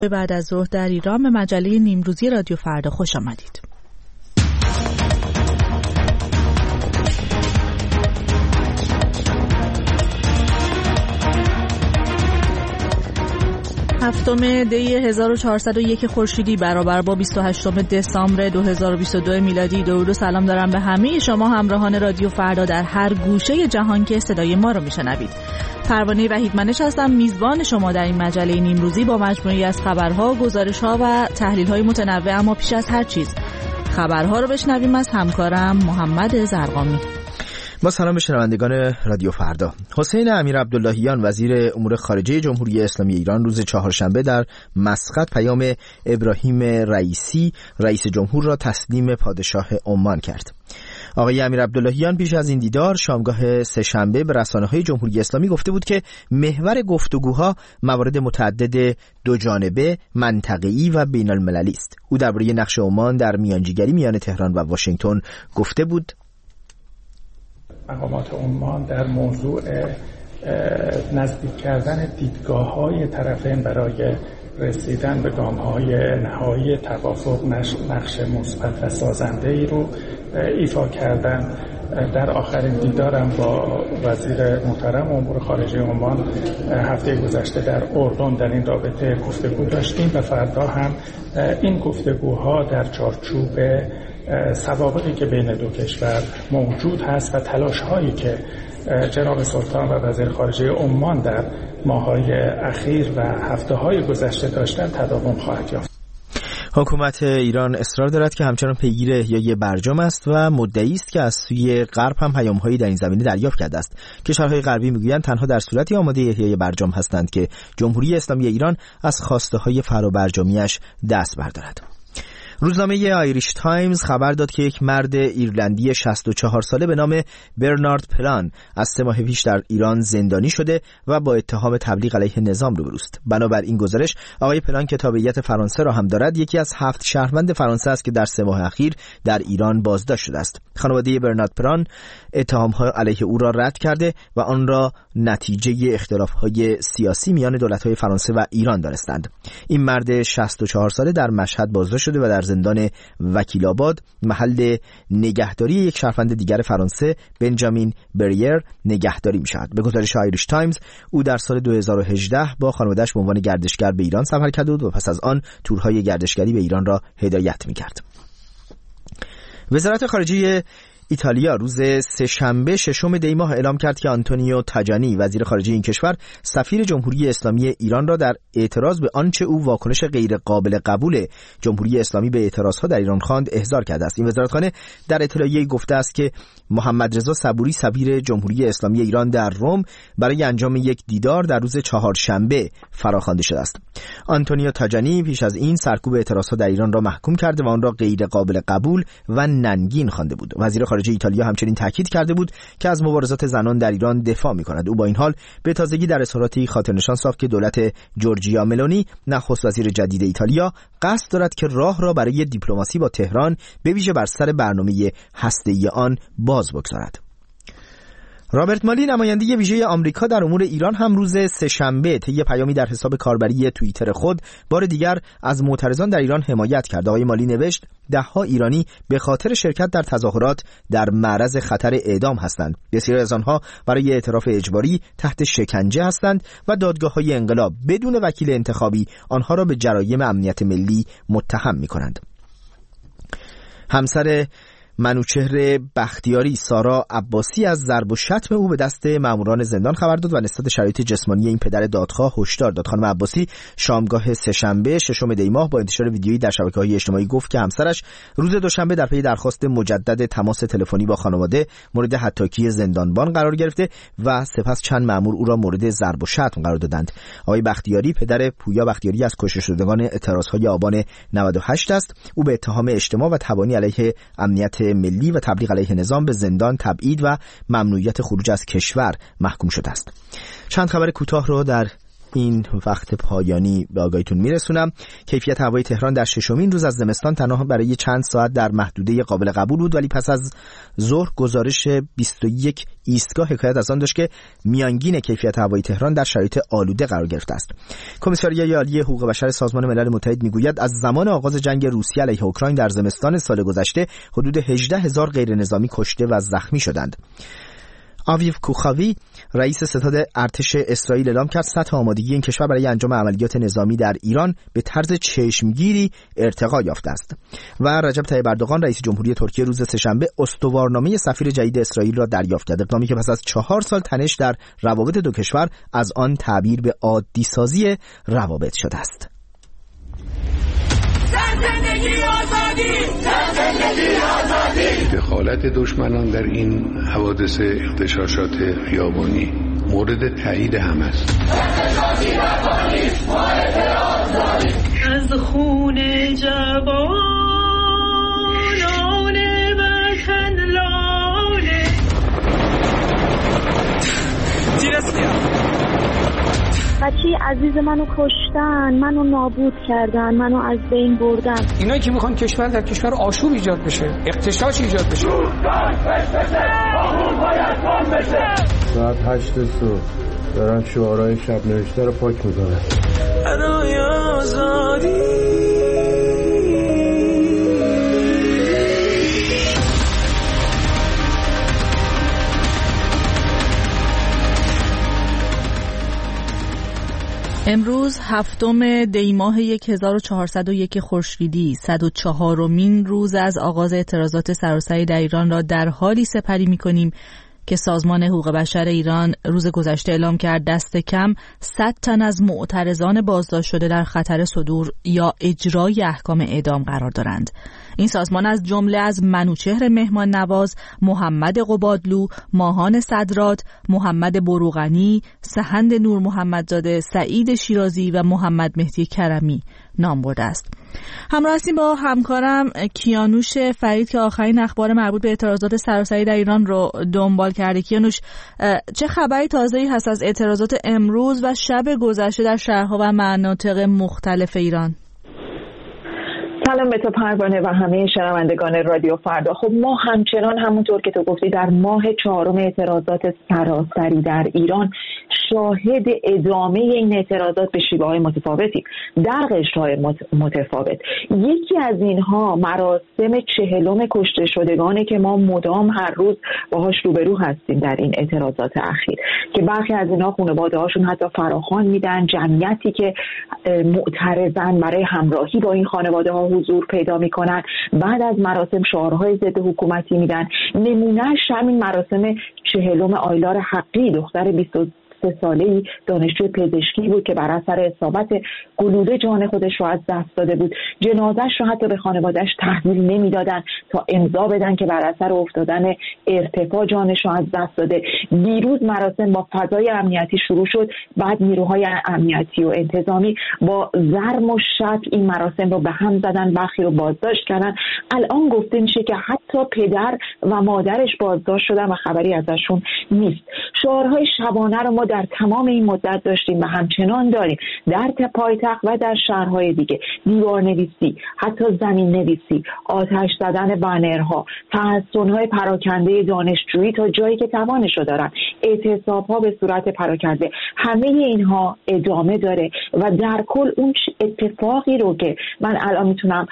بعد از ظهر در ایران به مجله نیمروزی رادیو فردا خوش آمدید. هفتم دی 1401 خورشیدی برابر با 28 دسامبر 2022 میلادی. درود و سلام دارم به همه شما همراهان رادیو فردا در هر گوشه جهان که صدای ما رو میشنوید. پروانه وحیدمنش هستم، میزبان شما در این مجله نیمروزی با مجموعی از خبرها، گزارش‌ها و تحلیل‌های متنوع. اما پیش از هر چیز خبرها رو بشنویم از همکارم محمد زرقامی. با سلام به شنوندگان رادیو فردا. حسین امیرعبداللهیان وزیر امور خارجه جمهوری اسلامی ایران روز چهارشنبه در مسقط پیام ابراهیم رئیسی رئیس جمهور را تسلیم پادشاه عمان کرد. آقای امیرعبداللهیان پیش از این دیدار شامگاه سه‌شنبه به رسانه‌های جمهوری اسلامی گفته بود که محور گفتگوها موارد متعدد دوجانبه، منطقه‌ای و بین‌المللی است. او درباره نقش عمان در میانجیگری میان تهران و واشنگتن گفته بود: مقامات عمان در موضوع نزدیک کردن دیدگاه‌های طرفین برای رسیدن به گام‌های نهایی توافق نقش مثبت و سازنده‌ای رو ایفا کردن. در آخرین دیدارم با وزیر محترم امور خارجه عمان هفته گذشته در اردن در این رابطه گفتگو داشتیم و فردا هم این گفتگوها در چارچوب سوابقی که بین دو کشور موجود هست و تلاش‌هایی که جناب سلطان و وزیر خارجه عمان در ماه‌های اخیر و هفته‌های گذشته داشتن تداوم خواهد یافت. حکومت ایران اصرار دارد که همچنان پیگیر احیای برجام است و مدعی است که از سوی غرب هم پیام‌هایی در این زمینه دریافت کرده است. کشورهای غربی میگویند تنها در صورتی آماده احیای برجام هستند که جمهوری اسلامی ایران از خواسته‌های فرابرجامیش دست بردارد. روزنامه آیریش تایمز خبر داد که یک مرد ایرلندی 64 ساله به نام برنارد پلان از 3 ماه پیش در ایران زندانی شده و با اتهام تبلیغ علیه نظام روبروست. بنابر این گزارش آقای پلان که تابعیت فرانسه را هم دارد، یکی از 7 شهروند فرانسه است که در 3 ماه اخیر در ایران بازداشت شده است. خانواده برنارد پلان اتهام‌ها علیه او را رد کرده و آن را نتیجه اختلاف‌های سیاسی میان دولت‌های فرانسه و ایران دانستند. این مرد 64 ساله در مشهد بازداشت شده و در زندان وکیل آباد محل نگهداری یک شهروند دیگر فرانسه بنجامین بریر نگهداری می‌شود. به گزارش آیریش تایمز او در سال 2018 با خانواده‌اش به عنوان گردشگر به ایران سفر کرده بود و پس از آن تورهای گردشگری به ایران را هدایت می‌کرد. وزارت خارجه ایتالیا روز سه‌شنبه 6 دی ماه اعلام کرد که آنتونیو تاجانی وزیر خارجه این کشور سفیر جمهوری اسلامی ایران را در اعتراض به آنچه او واکنش غیر قابل قبول جمهوری اسلامی به اعتراضها در ایران خواند احضار کرده است. این وزارتخانه در اطلاعیه‌ای گفته است که محمد رضا صبوری سفیر جمهوری اسلامی ایران در روم برای انجام یک دیدار در روز چهارشنبه فراخوانده شده است. آنتونیو تاجانی پیش از این سرکوب اعتراضها در ایران را محکوم کرده و آن را غیر قابل قبول و ننگین خوانده بود. وزیر خارجه ایتالیا همچنین تاکید کرده بود که از مبارزات زنان در ایران دفاع می‌کند. او با این حال به تازگی در اظهاراتی خاطرنشان ساخت که دولت جورجیا ملونی نخست وزیر جدید ایتالیا قصد دارد که راه را برای دیپلماسی با تهران به ویژه بر سر برنامه هسته‌ای آن باز بگذارد. رابرت مالی نماینده ویژه آمریکا در امور ایران هم روز سه‌شنبه طی پیامی در حساب کاربری توییتر خود بار دیگر از معترضان در ایران حمایت کرد. آقای مالی نوشت: ده‌ها ایرانی به خاطر شرکت در تظاهرات در معرض خطر اعدام هستند. بسیاری از آنها برای اعتراف اجباری تحت شکنجه هستند و دادگاه‌های انقلاب بدون وکیل انتخابی آنها را به جرایم امنیت ملی متهم می‌کنند. همسر منوچهر بختیاری سارا عباسی از ضرب و شتم او به دست ماموران زندان خبر داد و نسبت شرایط جسمانی این پدر دادخواه هشدار داد. خانم عباسی شامگاه سه‌شنبه 6 دی ماه با انتشار ویدیویی در شبکه‌های اجتماعی گفت که همسرش روز دوشنبه در پی درخواست مجدد تماس تلفنی با خانواده مورد حطاکی زندانبان قرار گرفته و سپس چند مأمور او را مورد ضرب و شتم قرار دادند. آقای بختیاری پدر پویا بختیاری از کشته شدگان اعتراض‌های آبان 98 است. او به اتهام اجتماع و تبانی علیه امنیت ملی و تبلیغ علیه نظام به زندان، تبعید و ممنوعیت خروج از کشور محکوم شده است. چند خبر کوتاه رو در این وقت پایانی به آگاهیتون میرسونم. کیفیت هوای تهران در ششمین روز از زمستان تنها برای چند ساعت در محدوده قابل قبول بود، ولی پس از ظهر گزارش 21 ایستگاه حکایت از آن داشت که میانگین کیفیت هوای تهران در شرایط آلوده قرار گرفته است. کمیساریای عالی حقوق بشر سازمان ملل متحد میگوید از زمان آغاز جنگ روسیه علیه اوکراین در زمستان سال گذشته حدود 18,000 غیرنظامی کشته و زخمی شدند. آویو کوخاوی رئیس ستاد ارتش اسرائیل اعلام کرد سطح آمادگی این کشور برای انجام عملیات نظامی در ایران به طرز چشمگیری ارتقا یافته است. و رجب طیب اردوغان رئیس جمهوری ترکیه روز سه‌شنبه استوارنامه سفیر جدید اسرائیل را دریافت کرد، اقدامی که پس از 4 سال تنش در روابط دو کشور از آن تعبیر به عادی سازی روابط شده است. دخالت دشمنان در این حوادث اغتشاشات خیابانی مورد تایید هم است. از خون جوانان وطن لاله بچه عزیز منو کشتن، منو نابود کردن، منو از بین بردن. اینایی که میخوان کشور در کشور آشوب ایجاد بشه، اغتشاش ایجاد بشه. ساعت 8 صبح دارن شعارهای شب نوشته رو پاک میکنن. برای آزادی امروز 7 دی ماه 1401 خورشیدی 104مین روز از آغاز اعتراضات سراسری در ایران را در حالی سپری می‌کنیم که سازمان حقوق بشر ایران روز گذشته اعلام کرد دست کم 100 تن از معترضان بازداشت شده در خطر صدور یا اجرای احکام اعدام قرار دارند. این سازمان از جمله از منوچهر مهمان نواز، محمد قبادلو، ماهان صدرات، محمد بروغنی، سهند نور محمدزاده، سعید شیرازی و محمد مهدی کرمی نام برده است. همراه هستیم با همکارم کیانوش فرید که آخرین اخبار مربوط به اعتراضات سراسری در ایران رو دنبال کرده. کیانوش، چه خبری تازه‌ای هست از اعتراضات امروز و شب گذشته در شهرها و مناطق مختلف ایران؟ سلام به تو پروانه و همه شنوندگان رادیو فردا. خب ما همچنان همونطور که تو گفتی در ماه 4 اعتراضات سراسری در ایران شاهد ادامه این اعتراضات به شیوه‌های متفاوتی در قشرهای متفاوت. یکی از اینها مراسم 40 کشته شدگانه که ما مدام هر روز باهاش روبرو هستیم در این اعتراضات اخیر که برخی از اینها خانواده‌هاشون حتی فراخوان میدن، جمعیتی که معترضن برای همراهی با این خانواده‌ها حضور پیدا میکنن، بعد از مراسم شعارهای ضد حکومتی میدن. نمونهش همین مراسم 40 آیلار حقی، دختر 23 ساله‌ای دانشجوی پزشکی بود که بر اثر اصابت گلوله جان خودش رو از دست داده بود. جنازه‌اش رو حتی به خانواده‌اش تحویل نمیدادن تا امضا بدن که بر اثر افتادن ارتفاع جانش رو از دست داده. دیروز مراسم با فضای امنیتی شروع شد، بعد نیروهای امنیتی و انتظامی با ضرب و شتم این مراسم رو به هم زدن، برخی رو بازداشت کردن. الان گفته میشه که حتی پدر و مادرش بازداشت شدن و خبری ازشون نیست. شعارهای شبانه رو ما در تمام این مدت داشتیم و همچنان داریم در پایتخت و در شهرهای دیگه. دیوار نویسی، حتی زمین نویسی، آتش زدن بنرها، تحصن‌های پراکنده دانشجویی تا جایی که توانش رو دارن، اعتصاب‌ها به صورت پراکنده، همه اینها ادامه داره و در کل اون اتفاقی رو که من الان میتونم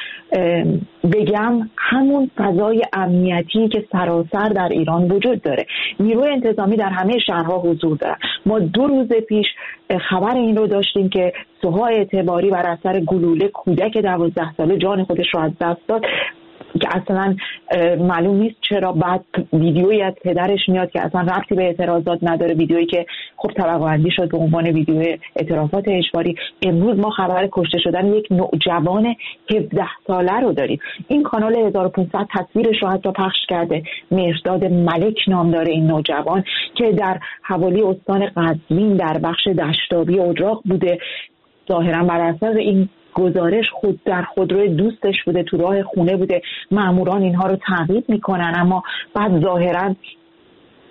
بگم همون فضای امنیتی که سراسر در ایران وجود داره. نیروی انتظامی در همه شهرها حضور داره. ما 2 روز پیش خبر این رو داشتیم که سوها اعتباری بر اثر گلوله کودک 12 ساله جان خودش رو از دست داد که اصلا معلوم نیست چرا. بعد ویدیویی از پدرش میاد که اصلا ربطی به اعتراضات نداره، ویدیویی که خب طبقه بندی شد به عنوان ویدیو اعتراضات اجباری. امروز ما خبر کشته شدن یک نوجوان 17 ساله رو داریم. این کانال 1500 تصویرش رو حتی پخش کرده. مهرداد ملک نام داره این نوجوان که در حوالی استان قزوین در بخش دشتابی اجراق بوده. ظاهرا بر اثر این گزارش خود در خودروی دوستش بوده، تو راه خونه بوده، ماموران اینها رو تعقیب میکنن، اما بعد ظاهرا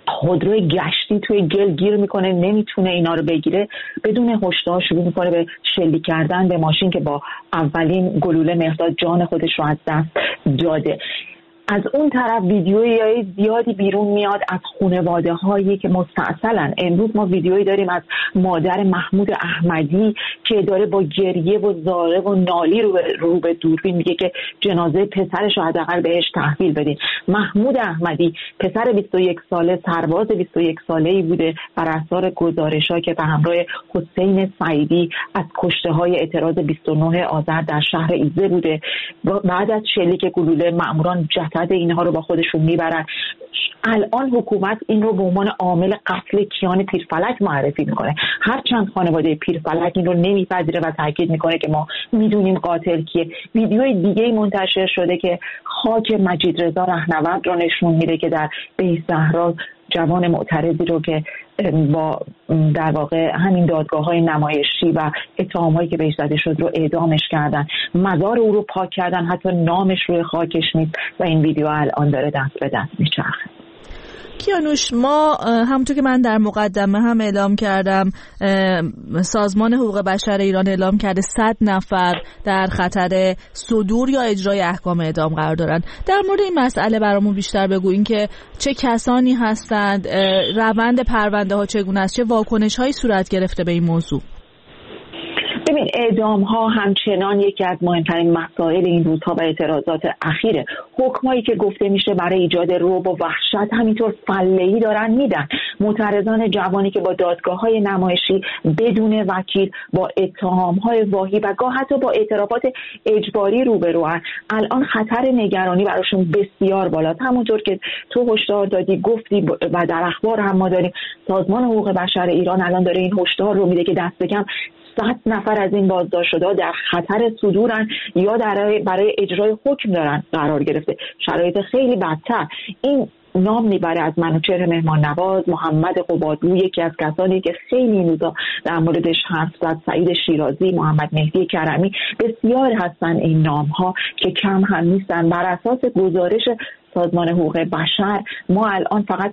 خودروی گشتی توی گل گیر میکنه، نمیتونه اینا رو بگیره، بدون هشدار شروع میکنه به شلیک کردن به ماشین که با اولین گلوله مهرداد جان خودش رو از دست داده. از اون طرف ویدیوهای زیادی بیرون میاد از خانواده هایی که مستعصلن. امروز ما ویدیویی داریم از مادر محمود احمدی که داره با گریه و زاره و نالی رو به دوربین میگه که جنازه پسرش رو حداقل بهش تحویل بدین. محمود احمدی پسر 21 ساله، سرباز 21 ساله‌ای بوده بر اساس گزارش‌ها که به همراه حسین سعیدی از کشته‌های اعتراض 29 آذر در شهر ایزه بوده. بعد از شلیک گلوله مأموران اینها رو با خودشون میبرن. الان حکومت این رو به عنوان عامل قتل کیان پیرفلک معرفی میکنه، هرچند خانواده پیرفلک این رو نمیپذیره و تاکید میکنه که ما میدونیم قاتل کیه. ویدیوی دیگه منتشر شده که خاک مجید رضا رهنورد رو نشون میده که در بیت زهرا جوان معترضی رو که با در واقع همین دادگاه‌های نمایشی و اتهام‌هایی که بهش زده شد رو اعدامش کردن، مزار او رو پاک کردن، حتی نامش روی خاکش نیست و این ویدیو الان داره دست به دست میچرخه. کیانوش، ما همونطور که من در مقدمه هم اعلام کردم، سازمان حقوق بشر ایران اعلام کرده 100 نفر در خطر صدور یا اجرای احکام اعدام قرار دارن. در مورد این مسئله برامون بیشتر بگو، این که چه کسانی هستند، روند پرونده ها چگونه است، چه واکنش هایی صورت گرفته به این موضوع؟ ببین، اعدام ها همچنان یکی از مهمترین مسائل این روزها و اعتراضات اخیره. حکمایی که گفته میشه برای ایجاد رعب و وحشت همینطور فله‌ای دارن میدن. معترضان جوانی که با دادگاه‌های نمایشی بدون وکیل با اتهام‌های واهی و گاه حتی با اعترافات اجباری روبروان، الان خطر نگرانی براشون بسیار بالاست. همونطور که تو هشدار دادی، گفتی و در اخبار هم ما داریم، سازمان حقوق بشر ایران الان داره این هشدار رو میده که دست کم 100 نفر از این بازداشت‌شده در خطر صدورن یا برای اجرای حکم دارن قرار گرفته. شرایط خیلی بدتر. این نام میبره از منوچهر مهمان نواز، محمد قبادلو، یکی از کسانی که خیلی این روزا در موردش حرف زد، سعید شیرازی، محمد مهدی کرمی، بسیار هستن این نام‌ها که کم هم نیستن. بر اساس گزارش سازمان حقوق بشر ما الان فقط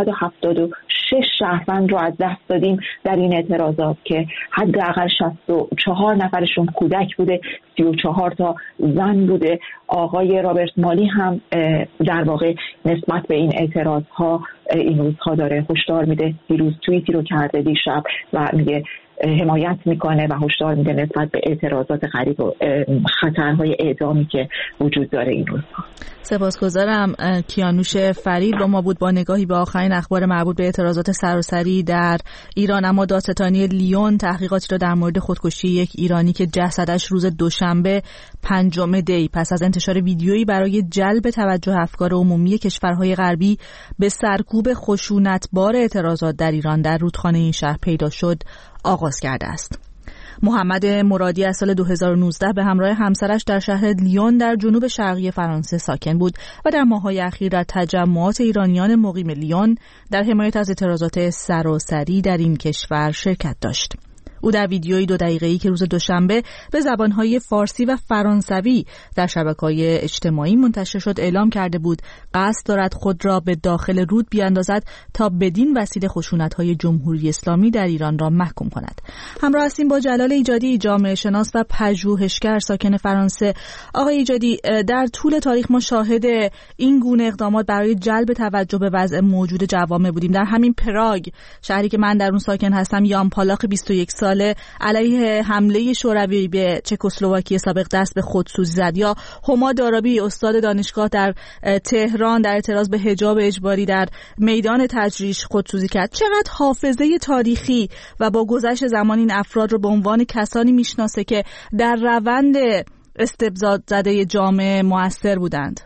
476 شهروند رو از دست دادیم در این اعتراضات که حداقل 64 نفرشون کودک بوده، 34 تا زن بوده. آقای رابرت مالی هم در واقع نسبت به این اعتراضها این روزها داره هشدار میده. دیروز توییتی رو کرده دیشب و میگه حمایت میکنه و هشدار میده نسبت به اعتراضات غریب و خطرهای اعدامی که وجود داره این روزها. سپاسگزارم. کیانوش فرید با ما بود با نگاهی به آخرین اخبار مربوط به اعتراضات سراسری در ایران. اما دادستانی لیون تحقیقاتی را در مورد خودکشی یک ایرانی که جسدش روز دوشنبه 5 دی پس از انتشار ویدیویی برای جلب توجه افکار عمومی کشورهای غربی به سرکوب خشونتبار اعتراضات در ایران در رودخانه این شهر پیدا شد آغاز کرده است. محمد مرادی از سال 2019 به همراه همسرش در شهر لیون در جنوب شرقی فرانسه ساکن بود و در ماه‌های اخیر در تجمعات ایرانیان مقیم لیون در حمایت از اعتراضات سراسری در این کشور شرکت داشت. او در ویدیویی 2 دقیقه‌ای که روز دوشنبه به زبان‌های فارسی و فرانسوی در شبکه‌های اجتماعی منتشر شد اعلام کرده بود قصد دارد خود را به داخل رود بیاندازد تا بدین وسیله خشونت‌های جمهوری اسلامی در ایران را محکوم کند. همراه هستیم با جلال ایجادی، جامعه شناس و پژوهشگر ساکن فرانسه. آقای ایجادی، در طول تاریخ ما شاهد این گونه اقدامات برای جلب توجه به وضع موجود جوامع بودیم. در همین پراگ، شهری که من در اون ساکن هستم، یان پالاخ 21 ساله علیه حمله شوروی به چکسلواکی سابق دست به خودسوزی زد، یا هما دارابی استاد دانشگاه در تهران در اعتراض به حجاب اجباری در میدان تجریش خودسوزی کرد. چقدر حافظه تاریخی و با گذشت زمان این افراد رو به عنوان کسانی میشناسه که در روند استبداد زده جامعه مؤثر بودند؟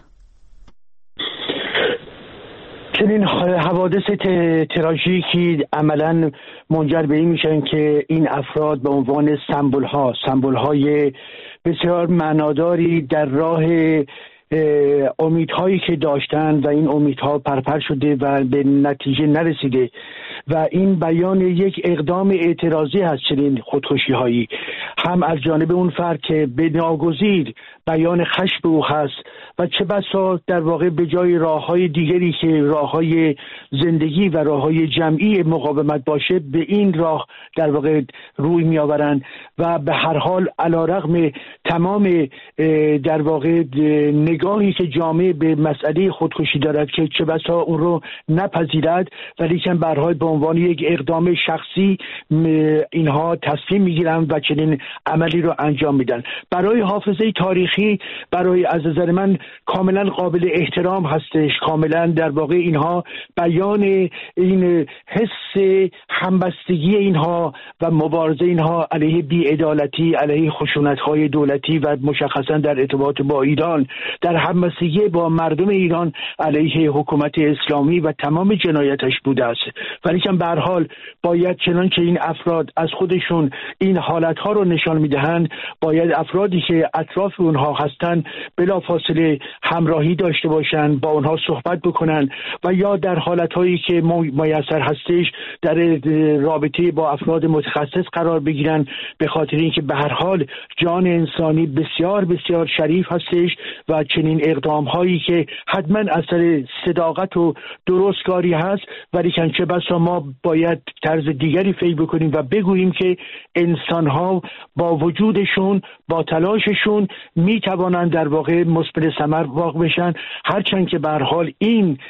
چنین حوادث تراژیکی عملاً منجر به این میشن که این افراد به عنوان سمبول‌های بسیار معناداری در راه امیدهایی که داشتن و این امیدها پرپر شده و به نتیجه نرسیده و این بیان یک اقدام اعتراضی هست چنین خودکشی هایی، هم از جانب اون فرد که به ناگزیر بیان خشم او هست و چه بسا در واقع به جای راه‌های دیگری که راه‌های زندگی و راه‌های جمعی مقاومت باشه به این راه در واقع روی می‌آورند و به هر حال علی‌رغم تمام در واقع نگاهی که جامعه به مسئله خودکشی دارد که چه بسا اون رو نپذیرد، ولی که به هر حال به عنوان یک اقدام شخصی اینها تصمیم می‌گیرند و چنین عملی رو انجام میدن. برای حافظه تاریخی، برای از نظر من کاملا قابل احترام هستش، کاملا در واقع اینها بیان این حس همبستگی اینها و مبارزه اینها علیه بی‌عدالتی، علیه خشونت‌های دولتی و مشخصا در ارتباط با ایران، در همبستگی با مردم ایران علیه حکومت اسلامی و تمام جنایتش بوده است. ولی که به هر حال باید چنانچه این افراد از خودشون این حالت‌ها رو نشان میدهند، باید افرادی که اطراف اونها هستند بلافاصله همراهی داشته باشند، با اونها صحبت بکنن و یا در حالت‌هایی که میسر هستش در رابطه با افراد متخصص قرار بگیرن، به خاطر اینکه به هر حال جان انسانی بسیار بسیار شریف هستش و چنین اقدام‌هایی که حتما اثر صداقت و درستکاری هست، ولی چه بسا ما باید طرز دیگری فکر بکنیم و بگوییم که انسان‌ها با وجودشون، با تلاششون میتوانند در واقع مثمر ثمر واقع بشن، هرچند که به هر حال این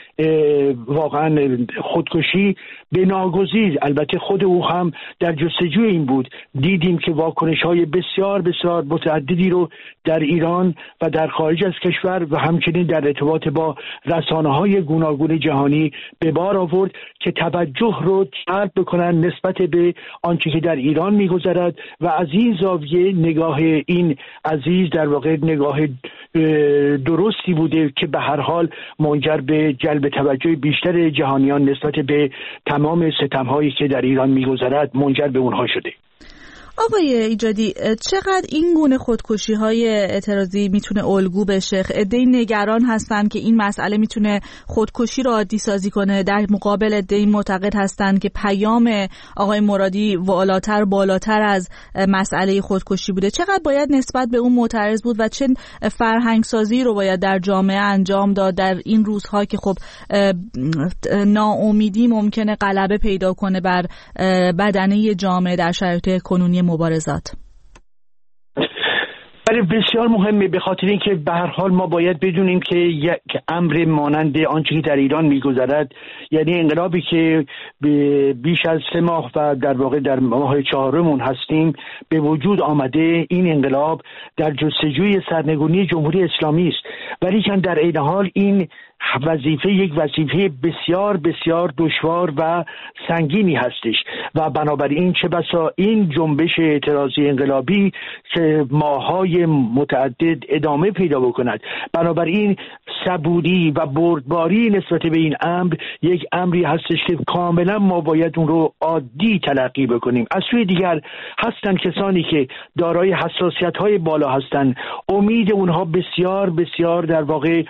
واقعا خودکشی به ناگزیر، البته خود او هم در جستجوی این بود. دیدیم که واکنش‌های بسیار بسیار متعددی رو در ایران و در خارج از کشور و همچنین در ارتباط با رسانه‌های گوناگون جهانی به بار آورد که توجه رو جلب بکنن نسبت به آنچه که در ایران می‌گذرد و از این زاویه نگاه این عزیز در واقع نگاه درستی بوده که به هر حال منجر به جلب توجه بیشتر جهانیان نسبت به تمام ستم‌هایی که در ایران می‌گذرد منجر به اونها شده. آقای ایجادی، چقدر این گونه خودکشی‌های اعتراضی میتونه الگو بشه؟ عده‌ای نگران هستن که این مسئله میتونه خودکشی رو عادی سازی کنه، در مقابل عده‌ای معتقد هستن که پیام آقای مرادی بالاتر از مسئله خودکشی بوده. چقدر باید نسبت به اون معترض بود و چه فرهنگسازی رو باید در جامعه انجام داد در این روزها که خب ناامیدی ممکنه غلبه پیدا کنه بر بدنه جامعه در شرایط کنونی مبارزات؟ ولی بسیار مهمه، به خاطر اینکه به هر حال ما باید بدونیم که یک امر مانند آنچه که در ایران میگذرد، یعنی انقلابی که بیش از 3 ماه و در واقع در ماه 4 هستیم به وجود آمده، این انقلاب در جستجوی سرنگونی جمهوری اسلامی است، ولی که در عین حال این یک وظیفه بسیار بسیار دشوار و سنگینی هستش و بنابراین چه بسا این جنبش اعتراضی انقلابی که ماه‌های متعدد ادامه پیدا بکند، بنابراین صبوری و بردباری نسبت به این امر یک امری هستش که کاملا ما باید اون رو عادی تلقی بکنیم. از سوی دیگر هستن کسانی که دارای حساسیت‌های بالا هستند، امید اونها بسیار بسیار در واقع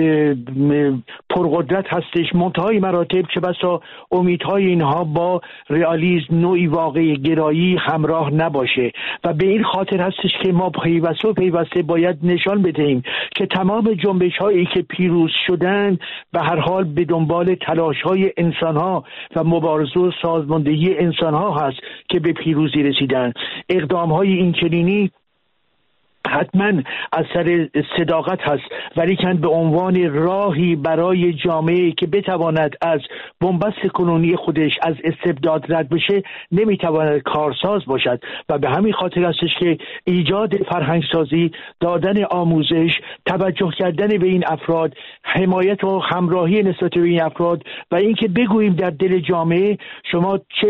پرقدرت هستش، منتهای مراتب چه بسا امیدهای اینها با رئالیسم، نوعی واقع گرایی همراه نباشه و به این خاطر هستش که ما پیوسته باید نشان بدهیم که تمام جنبش هایی که پیروز شدن به هر حال به دنبال تلاش های انسان ها و مبارزه و سازماندهی انسان ها هست که به پیروزی رسیدن. اقدام های این چنینی حتما اثر صداقت هست، ولی که به عنوان راهی برای جامعه که بتواند از بنبست کنونی خودش از استبداد رد بشه نمیتواند کارساز باشد و به همین خاطر هستش که ایجاد فرهنگسازی، دادن آموزش، توجه کردن به این افراد، حمایت و همراهی نسبت به این افراد و اینکه بگوییم در دل جامعه شما چه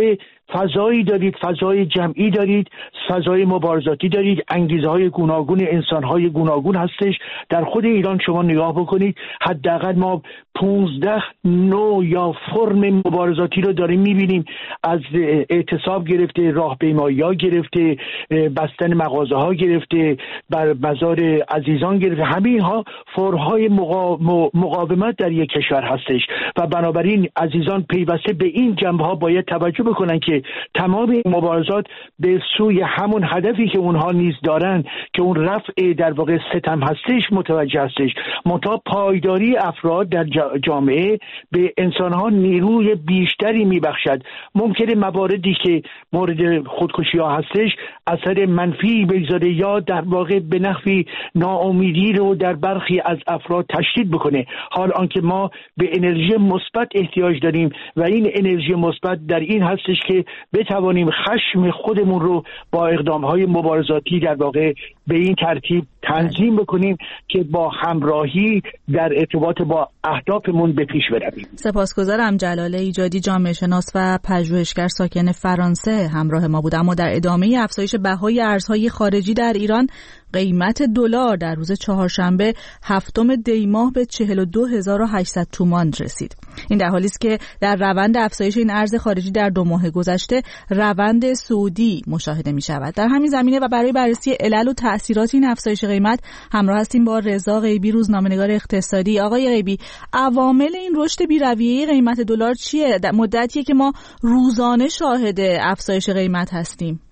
فضایی دارید، فضای جمعی دارید، فضای مبارزاتی دارید، انگیزه‌های گوناگون انسان‌های گوناگون هستش. در خود ایران شما نگاه بکنید، حداقل ما 15 نوع یا فرم مبارزاتی رو داریم می‌بینیم، از اعتصاب گرفته، راهپیمایی‌ها گرفته، بستن مغازه‌ها گرفته، بر مزار عزیزان گرفته، همه اینها فرم‌های مقاومت در یک کشور هستش و بنابراین عزیزان پیوسته به این جنبه‌ها باید توجه بکنن که تمام این مبارزات به سوی همون هدفی که اونها نیز دارن که اون رفع در واقع ستم هستش متوجه هستش. منتها پایداری افراد در جامعه به انسانها نیروی بیشتری میبخشد. ممکنه مواردی که مورد خودکشی ها هستش اثر منفی بگذاره یا در واقع به نحوی ناامیدی رو در برخی از افراد تشدید بکنه، حال آنکه ما به انرژی مثبت احتیاج داریم و این انرژی مثبت در این هستش که بتوانیم خشم خودمون رو با اقدام‌های مبارزاتی در واقع به این ترتیب تنظیم بکنیم که با همراهی در ارتباط با اهدافمون به پیش برویم. سپاسگزارم. جلال ایجادی، جامعه شناس و پژوهشگر ساکن فرانسه همراه ما بود. اما در ادامه افزایش بهای ارزهای خارجی در ایران، قیمت دلار در روز چهارشنبه 7 دی ماه به 42800 تومان رسید. این در حالی است که در روند افزایش این ارز خارجی در 2 ماه گذشته روند صعودی مشاهده می شود. در همین زمینه و برای بررسی علل و تأثیرات این افزایش قیمت همراه هستیم با رضا غیبی، روزنامه‌نگار اقتصادی. آقای غیبی، عوامل این رشد بی‌رویه قیمت دلار چیه؟ در مدتیه که ما روزانه شاهد افزایش قیمت هستیم.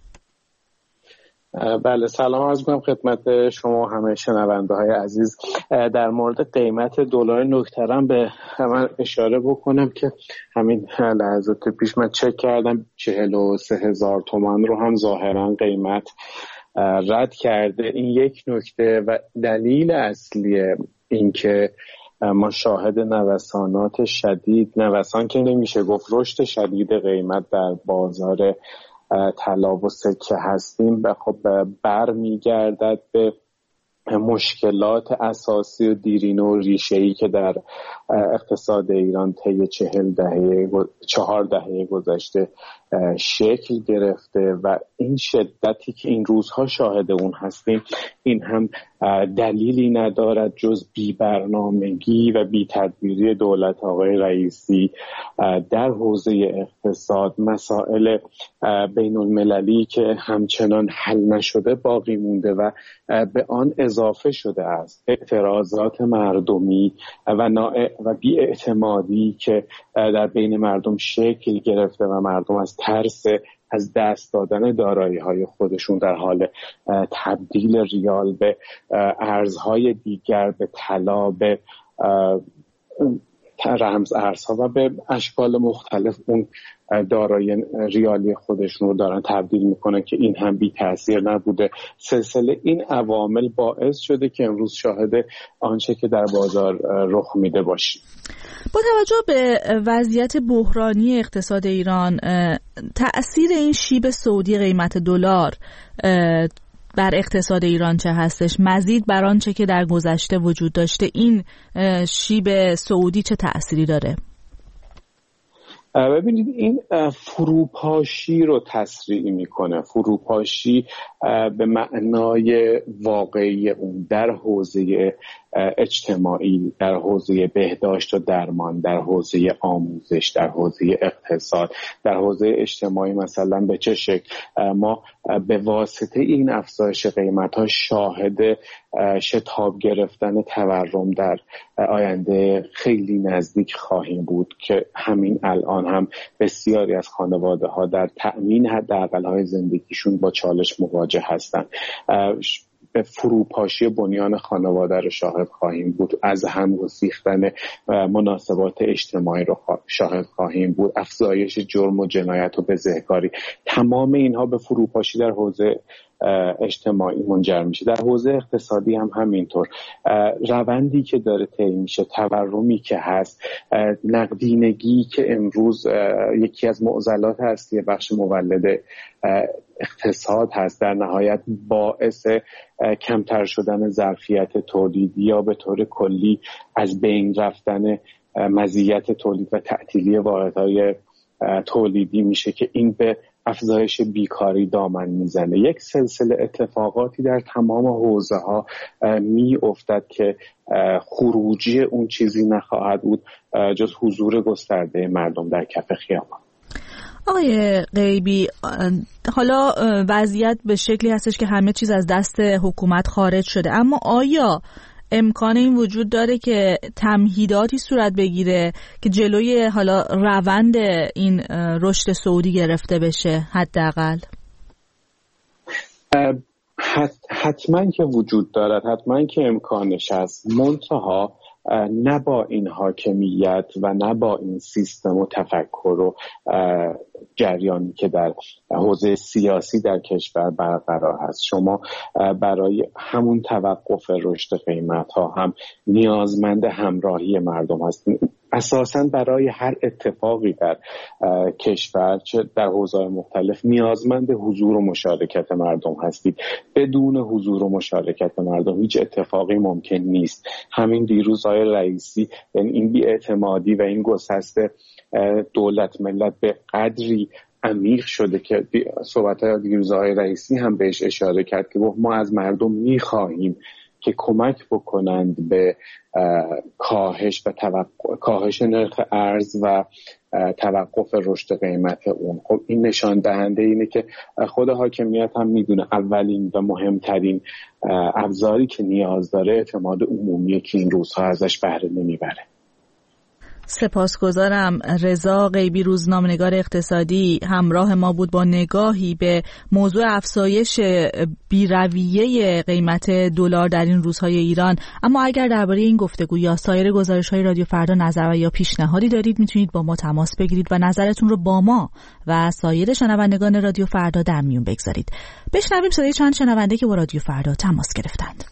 بله، سلام عرض می‌کنم خدمت شما همه شنونده های عزیز. در مورد قیمت دلار نکترم به من اشاره بکنم که همین لحظات پیش من چک کردم 43000 تومان رو هم ظاهرا قیمت رد کرده. این یک نکته و دلیل اصلی این که ما شاهد نوسانات شدید، نوسان که نمیشه گفت، رشد شدید قیمت در بازار طلا و سکه هستیم و خب برمیگردد به مشکلات اساسی و دیرینه و ریشه‌ای که در اقتصاد ایران طی 4 دهه گذشته شکل گرفته و این شدتی که این روزها شاهد اون هستیم، این هم دلیلی ندارد جز بی‌برنامگی و بی‌تدبیری دولت آقای رئیسی در حوزه اقتصاد. مسائل بین المللی که همچنان حل نشده باقی مونده و به آن اضافه شده است اعتراضات مردمی و بی‌اعتمادی که در بین مردم شکل گرفته و مردم از ترس از دست دادن دارایی‌های خودشون در حال تبدیل ریال به ارزهای دیگر، به طلا، به رمز ارزها و به اشکال مختلف اون دارایی ریالی خودشون رو دارن تبدیل میکنن که این هم بی تأثیر نبوده. سلسله این عوامل باعث شده که امروز شاهد آنچه که در بازار رخ میده باشیم. با توجه به وضعیت بحرانی اقتصاد ایران، تأثیر این شیب صعودی قیمت دلار بر اقتصاد ایران چه هستش؟ مزید بر آنچه که در گذشته وجود داشته، این شیب صعودی چه تأثیری داره؟ ببینید، این فروپاشی رو تسریع میکنه. فروپاشی به معنای واقعی اون در حوزه اجتماعی، در حوزه بهداشت و درمان، در حوزه آموزش، در حوزه اقتصاد. در حوزه اجتماعی مثلا به چه شکل؟ ما به واسطه این افزایش قیمت‌ها شاهد شتاب گردن تورم در آینده خیلی نزدیک خواهیم بود که همین الان هم بسیاری از خانواده‌ها در تأمین حداقل‌های زندگیشون با چالش مواجه هستند. به فروپاشی بنیان خانواده رو شاهد خواهیم بود، از هم گسیختن مناسبات اجتماعی رو شاهد خواهیم بود، افزایش جرم و جنایت و بزهکاری. تمام اینها به فروپاشی در حوزه اجتماعی منجر میشه. در حوزه اقتصادی هم همینطور. روندی که داره طی میشه، تورمی که هست، نقدینگی که امروز یکی از معضلات اصلی بخش مولد اقتصاد هست، در نهایت باعث کمتر شدن ظرفیت تولیدی یا به طور کلی از بین رفتن مزیت تولید و تعطیلی واردهای تولیدی میشه که این به افزایش بیکاری دامن میزنه. یک سلسله اتفاقاتی در تمام حوزه ها می افتد که خروجی اون چیزی نخواهد بود جز حضور گسترده مردم در کف خیابان. آقای غیبی، حالا وضعیت به شکلی هستش که همه چیز از دست حکومت خارج شده، اما آیا امکان این وجود داره که تمهیداتی صورت بگیره که جلوی حالا روند این رشد صعودی گرفته بشه؟ حداقل حتما که وجود دارد، حتما که امکانش هست، منتها نه با این حاکمیت و نه با این سیستم و تفکر و جریانی که در حوزه سیاسی در کشور برقرار هست. شما برای همون توقف رشد قیمت ها هم نیازمند همراهی مردم هستید. اساساً برای هر اتفاقی در کشور چه در حوزه‌های مختلف نیازمند حضور و مشارکت مردم هستید. بدون حضور و مشارکت مردم هیچ اتفاقی ممکن نیست. همین دیروز آقای رئیسی، این بی‌اعتمادی و این گسست دولت ملت به قدری عمیق شده که صحبت‌های دیروز آقای رئیسی هم بهش اشاره کرد که ما از مردم می‌خواهیم که کمک بکنند به کاهش نرخ ارز و توقف رشد قیمت اون. خب این نشان دهنده اینه که خود حاکمیت هم میدونه اولین و مهمترین ابزاری که نیاز داره اعتماد عمومیه که این روزها ازش بهره نمیبره. سپاسگزارم. رضا غیبی، روزنامه‌نگار اقتصادی، همراه ما بود با نگاهی به موضوع افزایش بی‌رویه قیمت دلار در این روزهای ایران. اما اگر درباره این گفتگو یا سایر گزارش‌های رادیو فردا نظر و یا پیشنهادی دارید میتونید با ما تماس بگیرید و نظرتون رو با ما و سایر شنوندگان رادیو فردا در میون بگذارید. بشنویم صدای چند شنونده که با رادیو فردا تماس گرفتند.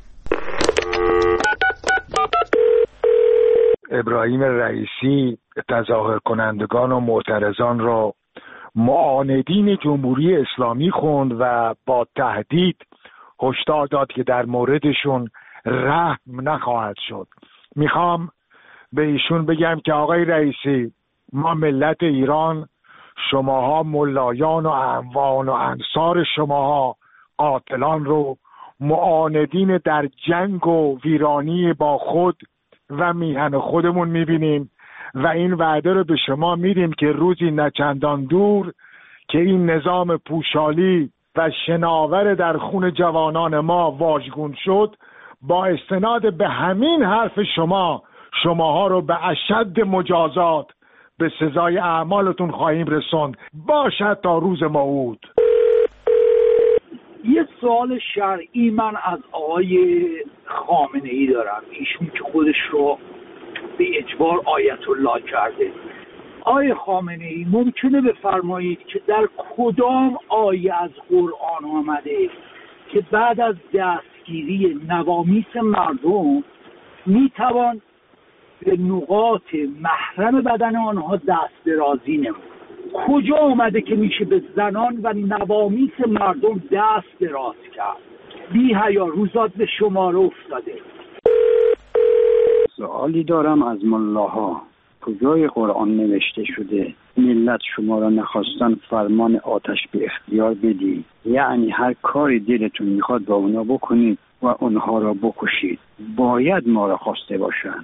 ابراهیم رئیسی تظاهر کنندگان و معترضان را معاندین جمهوری اسلامی خوند و با تهدید هشدار داد که در موردشون رحم نخواهد شد. میخوام به ایشون بگم که آقای رئیسی، ما ملت ایران، شماها ملایان و اعوان و انصار شماها قاتلان رو معاندین در جنگ و ویرانی با خود و میهن خودمون میبینیم و این وعده رو به شما میدیم که روزی نچندان دور که این نظام پوشالی و شناور در خون جوانان ما واژگون شد، با استناد به همین حرف شماها رو به اشد مجازات به سزای اعمالتون خواهیم رسوند، باشد تا روز موعود. یه سوال شرعی من از آقای خامنه‌ای دارم، ایشون که خودش رو به اجبار آیت الله کرده. آقای خامنه‌ای ممکنه بفرمایید که در کدام آیه از قرآن آمده که بعد از دستگیری نوامیس مردم میتوان به نقاط محرم بدن آنها دست درازی نمود؟ کجا آمده که میشه به زنان و نوامیس مردم دست دراز کرد؟ بی حیا روزات به شماره افتاده. سوالی دارم از ملاها، کجای قرآن نوشته شده ملت شما را نخواستن فرمان آتش به اختیار بدی؟ یعنی هر کاری دلتون میخواد با اونا بکنید و اونها را بکشید، باید ما را خواسته باشن.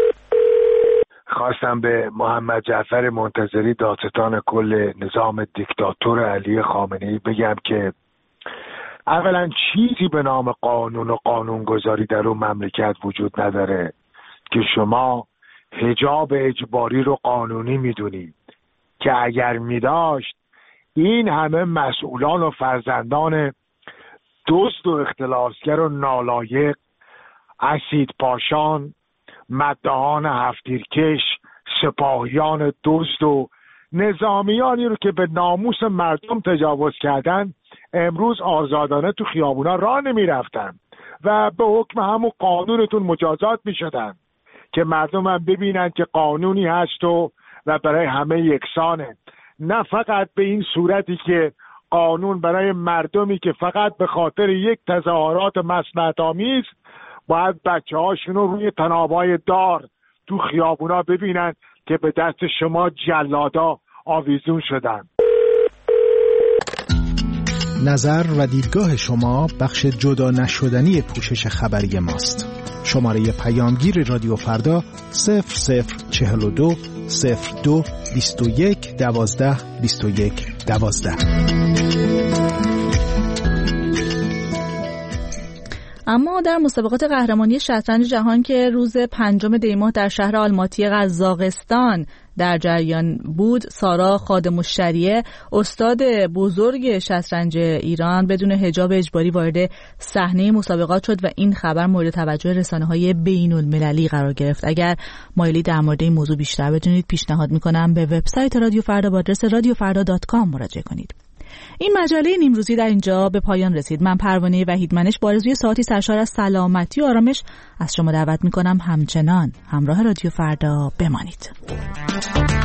خواستم به محمد جعفر منتظری دادستان کل نظام دیکتاتور علی خامنه‌ای بگم که اولا چیزی به نام قانون و قانونگذاری در اون مملکت وجود نداره که شما حجاب اجباری رو قانونی میدونید، که اگر میداشت این همه مسئولان و فرزندان دزد و اختلاسگر و نالایق، اسید پاشان، مدهان هفتیرکش، سپاهیان دزد و نظامیانی رو که به ناموس مردم تجاوز کردن امروز آزادانه تو خیابونا راه نمی رفتن و به حکم همون قانونتون مجازات می شدن که مردم هم ببینن که قانونی هست و برای همه یکسانه، نه فقط به این صورتی که قانون برای مردمی که فقط به خاطر یک تظاهرات مصلحت‌آمیز باید بچه هاشون رو روی طناب‌های دار تو خیابونا ببینن که به دست شما جلادا آویزون شدن. نظر و دیدگاه شما بخش جدا نشدنی پوشش خبری ماست. شماره پیامگیر رادیو فردا 0042 02 21 12 21 12. اما در مسابقات قهرمانی شطرنج جهان که روز 5 دی ماه در شهر آلماتی قزاقستان در جریان بود، سارا خادم‌الشریعه استاد بزرگ شطرنج ایران بدون حجاب اجباری وارد صحنه مسابقات شد و این خبر مورد توجه رسانه‌های بین‌المللی قرار گرفت. اگر مایلی در مورد این موضوع بیشتر بدونید پیشنهاد می‌کنم به وبسایت رادیو فردا با آدرس radiofarda.com مراجعه کنید. این مجله نیمروزی در اینجا به پایان رسید. من پروانه وحیدمنش با آرزوی ساعتی سرشار از سلامتی و آرامش از شما دعوت می‌کنم همچنان همراه رادیو فردا بمانید.